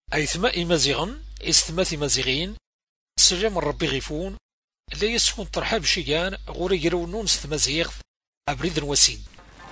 أيثما إمازيغن إستما إمازيغين سلام ربي غيفون لا يسكن ترحاب شيان غوري يرونون ستمازيغ أبريد وسيد.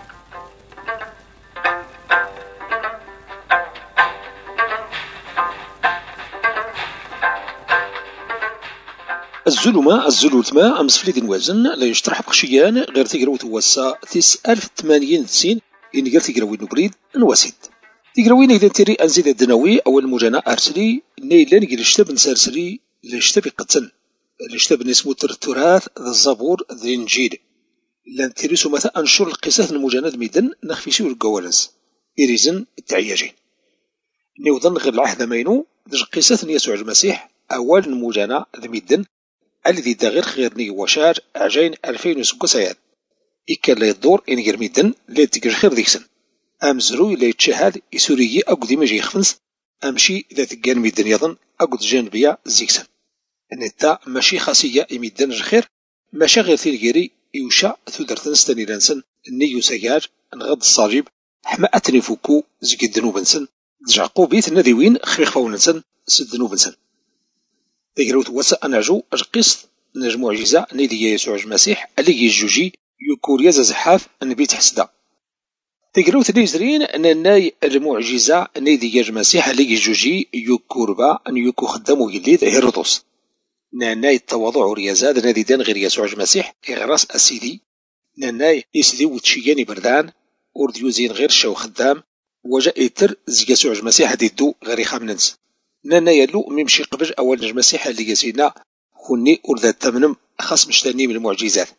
الزلمة الزلوتما أمس فليد وزن لا يشترح بخشيان غير تيقراوت وسا 1098 إن غير تيقراوي نقريد نواسيد تيقراوين إذا تيري أنزيد الدنوي أول مجانا أرسلي نيلان قيل الشتاب نسارسلي الشتاب يقتل الشتاب نسمو التراث ذا الزبور ذا الإنجيل لان تيريسو مثلا أنشر القصص المجانا الميدن نخفيسيو القوالنس إريزن التعياجين نيوضن غير العهد مينو دج قصص يسوع المسيح أول المجانا الميدن الذي دا غير خيرني وشار عجين 2006 إكا لا يدور إن غير ميدن لا تيجر خير ديكسن أمزرو لا يتشهد إسوريي أقود ما يجي خفنس أمشي ذا تقان ميدن يظن أقود جانبيا زيكسن نتا ماشي خاصية إميدن الخير ماشا غير ثيلغيري يوشا ثودرتن ستاني لانسن نيو سيار نغض الصليب حما أتني فوكو زكي دنوبنسن دجعقو بيت ناديوين خريخ فاوننسن سد دنوبنسن تيقراوت وسا أناجو أجقيس نجم معجزة نيدي يسوع المسيح اللي يجوجي يكوريا زحاف النبي تحسدا تيقراوت نيزرين أن ناي المعجزة نيدي المسيح اللي يجوجي يكوربا أن يكو خدامو يليد هيرودوس ناي التواضع ريازاد نادي دان غير يسوع المسيح إغراس أسيدي ناي يسدي وتشياني بردان أرديوزين غير شو خدام وجاء يتر زي يسوع المسيح ديدو غير خامننس نانا يلو ميمشي قبل أول نجم مسيح اللي يسينا خوني أرذا التمنم خاص مشتاني من المعجزات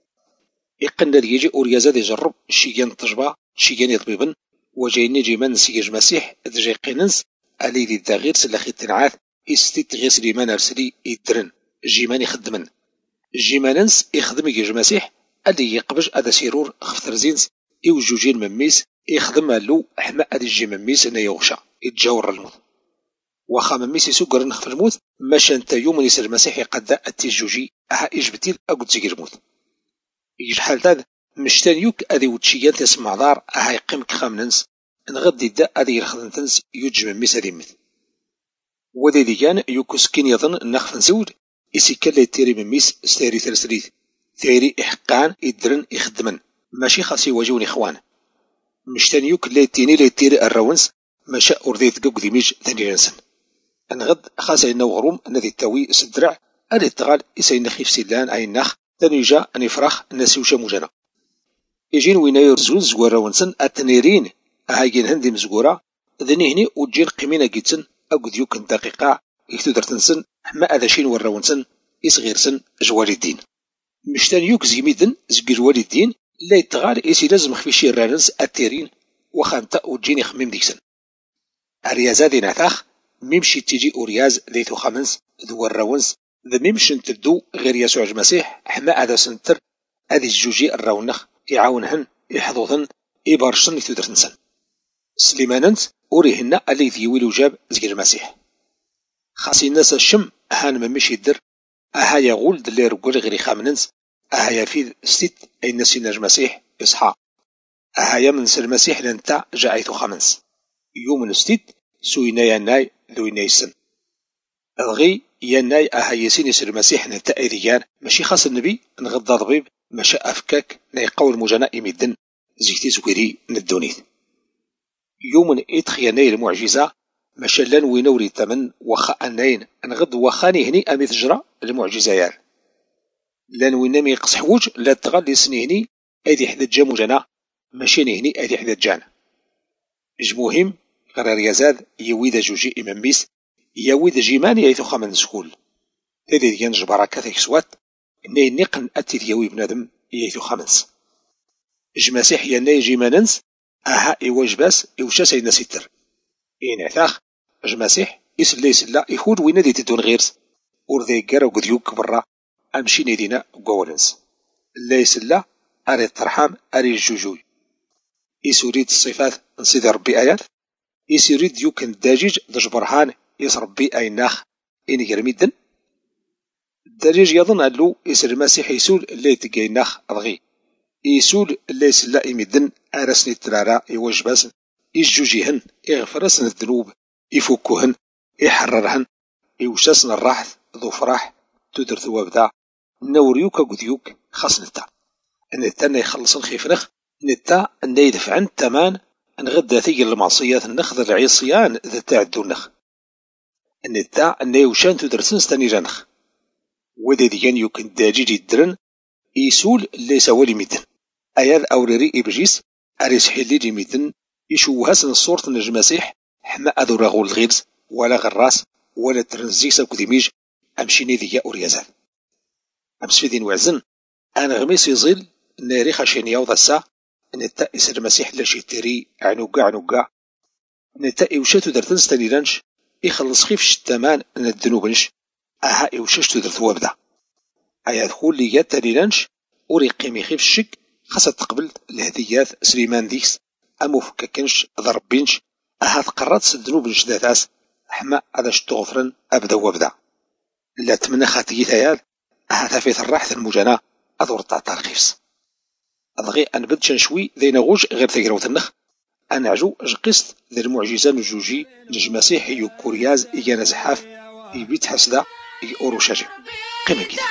يقن اللي يجي أوريازاد يجرب شيان تجبا شيان يطبيبن وجايني جيمان سيج مسيح دجاي قيننس علي ذي الدغير سلاخي التنعات استيت غير سليمان أرسلي يدرن جيمان يخدمن جيماننس يخدم يجي مسيح اللي يقبج أدا سيرور خفتر زينس يوجوجين مميس يخدم له حما أدي جي مميس إنه يغشى يتجاور الموت وخا مميس يسوق رنخ في الموت ماشا انت يوم يسر المسيح يقدا التجوجي اها اجبتيل اقود زيقر الموت يجي حال هذا مشتان يوك ادي وتشيان تسمع دار اها يقيمك خامننس نغدي دا ادي يرخدنتنس يوج مميس ادي مثل ودي ديان يوكو سكين يظن نخف نسود إسي كلا تيري مميس ستيري ثرثريث تيري إحقان يدرن يخدمن ماشي خاصي واجون إخوان مشتان يوك لا تيني لا تيري الرونس ماشا أرديت قوق ديميج ثاني رنسن أنغد خاصة إنه غروم الذي التوي سدرع أدي التغال إسا إنخي في سيلان أي النخ ثاني جا أني فراخ الناس وشا مجانا يجين وين يرزون زوارا ونسن التنيرين أهايين هندي مزقورا ذني هني وجين قيمينا جيتسن أقود يوكن دقيقة يكتدر تنسن ما أذاشين وراونسن يصغير سن جوال الدين مشتان يوك زيميدن زقير والي الدين لا يتغال إيسي لازم خفيشي الرانس التيرين وخانتا وجيني خميم ديكسن الريازادي نعتاخ ميمشي تيجي أورياز ذيثو خامنس ذو الراونس ذا ميمشن تدو غير يسوع المسيح حما أذا سنتر أذي الجوجي الراونخ يعاونهن يحضوثن يبارشن يتدر تنسن سليماننت أوريهن اللي ذيويلو جاب زقير المسيح خاصي الناس الشم أهان ممش يدر أها يغول دلي رقول غير خامننس أها يفيد ستيت أي الناس المسيح إصحى أها يمنس المسيح لنتا جايتو خامنس يوم ستيت سوينا يناي ذو ينايسن الغي يناي أها يسين يسر المسيح نتا إذيان ماشي خاص النبي نغضى ضبيب مشا أفكاك نيقول مجانا إميدن زيكتي زكيري ندونيت يوم إتخياني المعجزة مشلان وينوري الثمن وخا أنين نغض وخاني هني أمي تجرى المعجزة لان وينامي يقص حوج لا تغلي سنيهني أدي حدا جامو جانا ماشي هني أدي حدا جان جموهم قرار يزاد يويد جوجي إمام ميس يويد جيماني يثو خامن سكول تدي ينج بركة يكسوات إني نقن أتي ديوي بنادم يثو خامنس جماسيح يناي جيماننس أها إيواج باس إوشا سيدنا ستر إين عثاخ جماسيح يسلا يسلا يخود وين دي تدون غيرس ورذي قارا وقديوك برا أمشي نيدينا قوالنس لا يسلا أري الترحام أري الجوجوي يسوريد الصفات نصيد ربي آيات يسوريد يوكن الداجيج دج برهان يسربي أي ناخ إن يرميدن الداجيج يظن أنه يسر المسيح يسول اللي يتقاي ناخ أضغي يسول اللي يسلا يمدن أرسني الترارا يوجباس يجوجيهن يغفرسن الذنوب يفكوهن يحررهن يوشاسن الراحث ذو فرح تدر ثوابدا نوريوكا قديوك خاص نتا نتا يخلص الخيفنخ نتا أن يدفع عن التمان نغدا ثقل المعصيات النخ ذا العصيان ذا تعدو النخ نتا أن يوشان تدرسن ستاني جانخ ودا ديان يوكن داجي جدرن يسول ليس ولي ميدن أياد أوريري إبجيس أريس حيلي جي ميدن يشوهسن الصورة النجمسيح حما أذو رغول الغيرز ولا غراس ولا ترنزيسا كديميج أمشيني ذيا أوريازان أمسفيدين وعزن أنا غميس يزيل ناري خاشيني يوضا الساعة نتا إسر المسيح لاشي تيري عنوقع نتا إوشاتو درتن ستانيلانش يخلص خيف شتامان ندنوبنش أها إوشاشتو درتو وابدا أيا دخول ليات تانيلانش وري قيمي خيف الشك خاصة تقبل الهديات سليمان ديكس أمو فكاكنش ضربينش أها تقرات سدنوبنش داتاس حما هذا شتو غفرن أبدا وابدا لا تمنى خاتي ثيال أها ثافيت الراحة المجانا أدور تعطى الخيفس أضغي أن بدشن شوي ذينا غوش غير تقروت النخ أنا عجو جقست ذي المعجزة نجوجي نجمسيح يو كورياز إيانا زحاف يبيت حسدا يأورو شاجي قيمة كده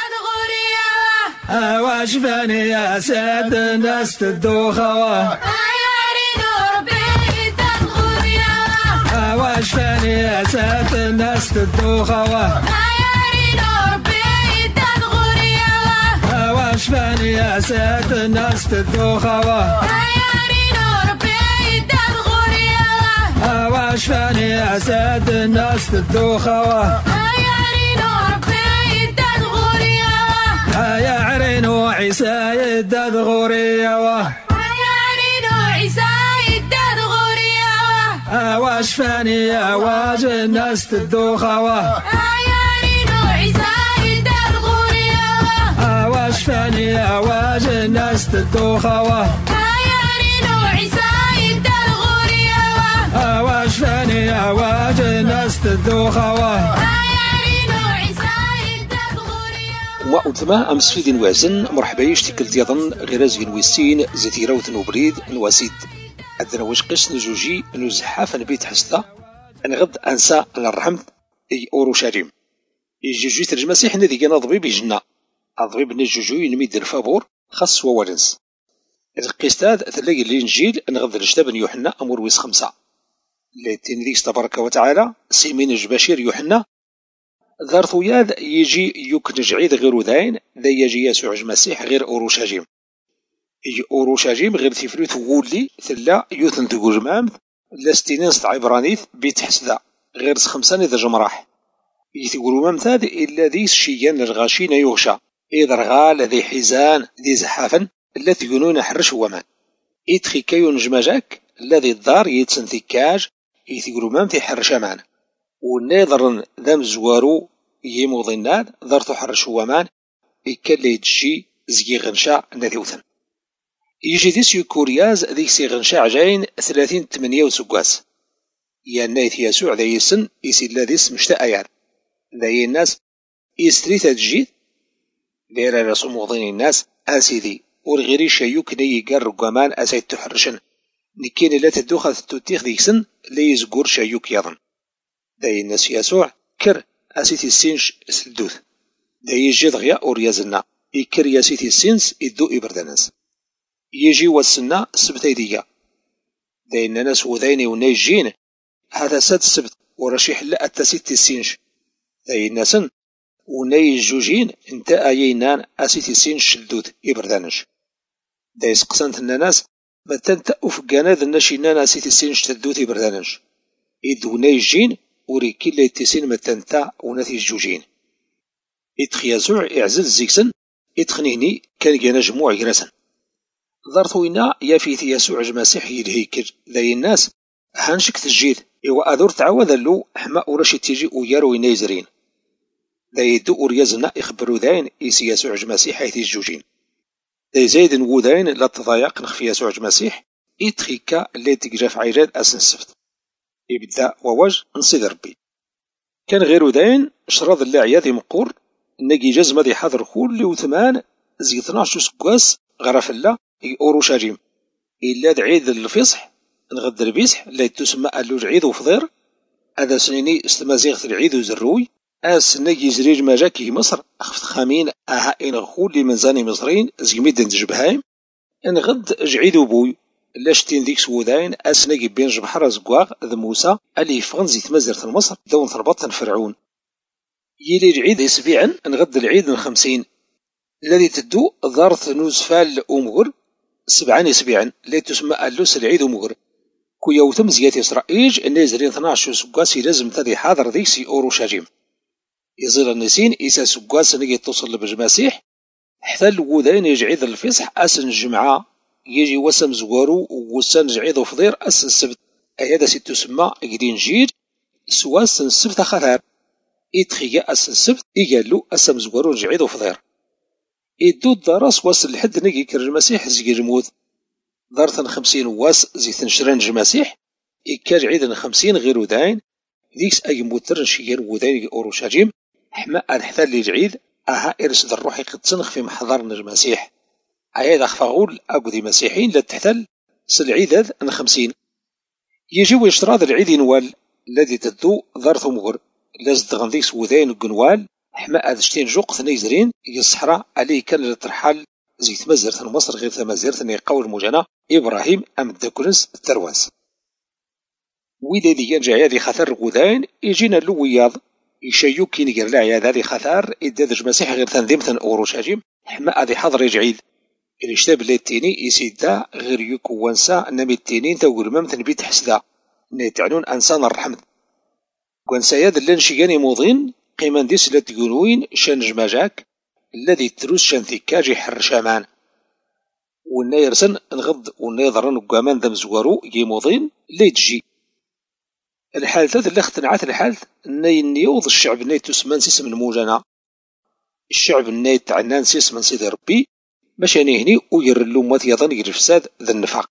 واش فاني يا سيد الناس تدوخوا واش فاني يا سيد الناس تدوخوا واش فاني يا سيد الناس تدوخوا واش فاني يا سيد الناس تدوخوا يا عرينو عيسى يداد غوريا يا عرينو عيسى يداد غوريا واش فاني يا واج الناس تدوخوا يا عرينو عيسى يداد غوريا واش فاني يا واج الناس تدوخوا يا عرينو عيسى يداد غوريا واش فاني يا واج الناس تدوخوا وأنتما أمس في دين وازن مرحبا يشتكل ديضن غير زين ويسين زيتيرا وتنوبريد نواسيد عندنا واش قيس نزوجي نزحاف نبيت حسدا نغد أنسى الرحمت أي أوروشاليم يجوجي ترجمة سيح ندي كان ضبيب يجنا ضبيب نجوجو ينميد الفابور خاص ووالنس القيستاد تلاقي الإنجيل نغد الجتاب يوحنا أمور ويس 5 لاتين ذيك تبارك وتعالى سيمين الجباشير يوحنا ذارثو ياد يجي يكنج عيد غير ذاين ذا يجي يسوع المسيح غير أوروشاجيم يجي أوروشاجيم غير تفلو تقولي ثلا يوثن تقول مامث لاستينين عبرانيث بيت حسدا غير 5 إذا جمراح يتقولوا مامثاد إلا ذي الشيان الغاشين يغشى إذا رغال ذي حزان ذي زحافا لا تقولون حرش ومان إدخي كيو نجمجاك الذي الدار يتسن ثكاج يتقولوا مامث حرش مان ونظرا ذم زوارو يموضناد ذرتو حرش ومان إكالي تجي زي غنشاء نذيوثن يجي ديس يكورياز ذيك سي غنشاء عجاين 30-8 وسقواس يانايت يسوع ذا يسن يسي الذيس مشتاء أيان ذا الناس يستريث تجيد دير رسو موضين الناس أسيدي ورغيري شايو كني يقار رقامان أسيد تحرشن نكين لا تدوخذ تتيخ ذيك سن ليزقور شايوك يظن داي الناس يسوع كر أسيتي السينش سلدوث داي يجي دغيا أوريازنا يكر ياسيتي السينس يدو إبردانس يجي والسنا سبتايدية داي الناس وذيني ونيجين هذا ساد السبت ورشيح لا أتسيتي السينش داي الناسن ونيجوجين انت أيينان أسيتي السينش سلدوث إبردانش داي سقسانت الناس متن تأوف قناد الناشينان أسيتي السينش سلدوث إبردانش يدو نيجين وريكي اللي يتسين متنتا وناتي الجوجين إدخ يسوع إعزل زيكسن إدخنيني كان جانا جموع جراسن ضرطوينا يافيث يسوع المسيح يلهيكر ذاي الناس هانشك تجيد إوا أذور تعوذ له حما ورشي تيجي ويارو ينايزرين ذاي يدو أوريازنا إخبرو ذاين إيسي يسوع المسيح حيث الجوجين ذاي زايد نوذاين لا تضايق نخفي يسوع المسيح إدخيكا اللي تجاف عيراد أسن السبت يبدأ ووج نصيد ربي كان غير داين شراض اللي عياذي مقور نجي جزمة دي حضر كل وثمان زي 12 سكواس غرف الله أوروشاجيم إلا عيد الفصح نغد البيسح لا تسمى اللوج عيد وفضير هذا سنيني استمازيغ العيد وزروي السنة يزريج ما جاكي مصر أخفت خامين أها إن غول لي منزاني مصرين زقميد نتجبهايم إن غد جعيد بوي لاشتين ديك سوداين أسنة بين جبحر زقواغ ذا موسى اللي يفغن زيت مزرة مصر دون ثربط فرعون يلي العيد يسبيعا نغد العيد الخمسين الذي تدو ضارث نوزفال أمغر سبعان يسبيعا اللي تسمى ألوس العيد أمغر كو يوثم زيات إسرائيل النازلين 12 سقاسي لازم تدي حاضر ديك سي أوروشاجيم يزيل النسين إيسا سقاس نجي توصل لبجماسيح حتى الوذين يجعيد الفصح أسن الجمعة يجي وسم زوارو وسن جعيد وفضير أسن السبت هذا سي تسمى قدين جير سواس السبت خثار إتخيا أسن السبت يقالو أسم زوارو جعيد وفضير إدو الدراس واس الحد نجي كرجماسيح زي جمود دارثن 50 واس زيتن شران جماسيح إكار عيدن 50 غير وداين ديكس أي موتر نشير وداين أوروشاجيم حما الحثال اللي العيد أها إرسد الروحي قد تنخ في محضر المسيح أيضا خفاغول أقودي مسيحين لا تحتل سالعيد هذا 50 يجي ويشتراض العيد نوال الذي تدو ضارث مغر لازد غنديكس وداين قنوال حما أذشتين جوق ثنيزرين يصحرا عليه كان للترحال زيت مزرث مصر غير ثمازرث يقول المجانا إبراهيم أمدكنس الترواز وإذا ديان جايا ذي خثر غوداين يجينا اللوياض يشيو كي نقر لعيا ذي خثار إدادج مسيح غير ثنذيمثن أوروشاجيم حما أذي حضر يجعيد الاشتاب اللي التيني يسيدا غير يكو وانسا نمي التينين تقول ممثن بيت حسدا نيتعنون أنسان الرحمة وانسا ياد اللي نشياني موضين قيمان ديس لتقولوين شان جماجاك الذي تروس شان ثكاجي حر شامان ونا يرسن نغض ونا يضرن قامان دم زوارو يموضين اللي تجي الحالثات اللي اختنعات الحالث اني يوض الشعب اني تسمن سيسم الموجنا الشعب اني تعنان سيسمن سيدي ربي باش هني وير اللومات يظن يرفساد ذا النفاق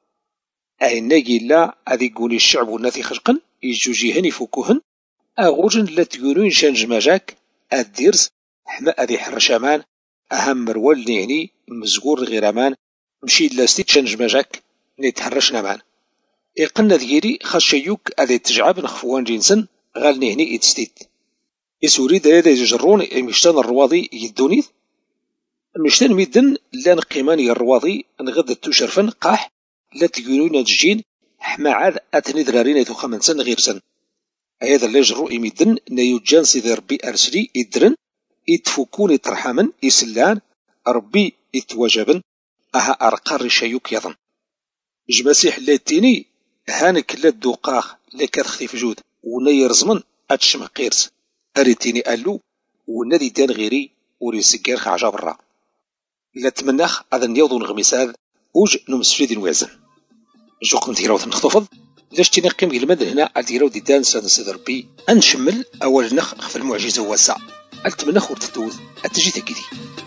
ناقي لا هذي يقولي الشعب والناثي خشقن يجوجي هني فوكوهن اغوجن لا تقولون شان جماجاك الديرز حما هذي حرشامان اهم مرول نيني مزقور غير امان مشي لاستيت شان جماجاك نيتحرشنا مان إقنا ذيري خاص شيوك هذا تجعب نخفوان جنسن غالني هني إتستيت يسوري دا يجرون مشتان الرواضي يدونيث مشتان ميدن لان قيماني الرواضي نغد التوشرفن قاح لا تقولون تجين حما عاد أتني درارين يتو 5 سن غير سن هذا اللي يجرو يميدن نيوجان سيدي ربي أرسلي يدرن يتفكون يترحمن يسلان ربي يتواجبن أها أرقار شيوك يظن جماسيح اللاتيني هانك لا الدوقاخ لا كتخفي في جود ونا يرزمن اتشم قيرس اريتيني قالو ونا دي دان غيري وري سكير خعجا برا لا تمناخ هذا نيوضو نغميساد وج نمسفيد الوازن جوق نتيراو نخطفض لاش تيني قيم المد هنا اديراو دي دان سان سيد ربي انشمل اول نخ في المعجزه واسع التمناخ ورتتوز اتجي تكيدي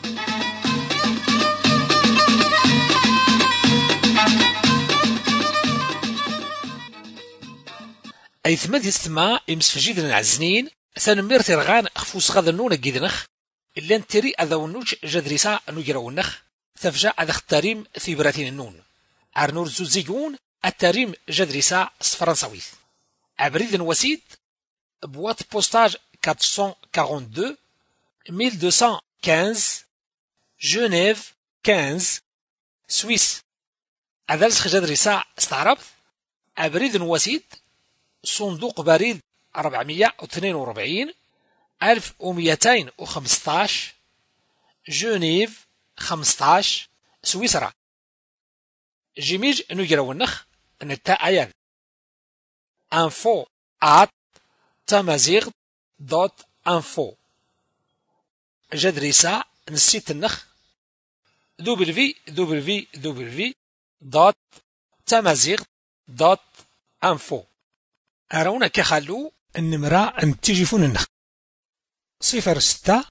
أي ثماد يستمع يمسفجيد العزنين ثانمير ترغان خفوس غاذا نونا جيدنخ إلا نتري أذا ونوج جدريسا نجراونخ تفجع أذا اختاريم ثيبراتين النون عرنور زوزيجون التاريم جدريسا فرنساويث عبريد وسيد بوات بوستاج 442 1215 جنيف 15 سويس هذا جدريسا استعربت عبريد وسيد صندوق بريد 442 1215 جنيف 15 سويسرا جيميج نجرو النخ نتا ايان info@tamazigh.info جدريسا نسيت النخ www.tamazigh.info أرونا كخلو النمرة نتيجفون النخ 06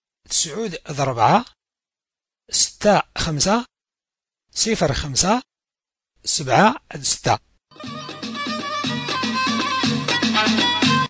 9 4 6 5 0 5 7 6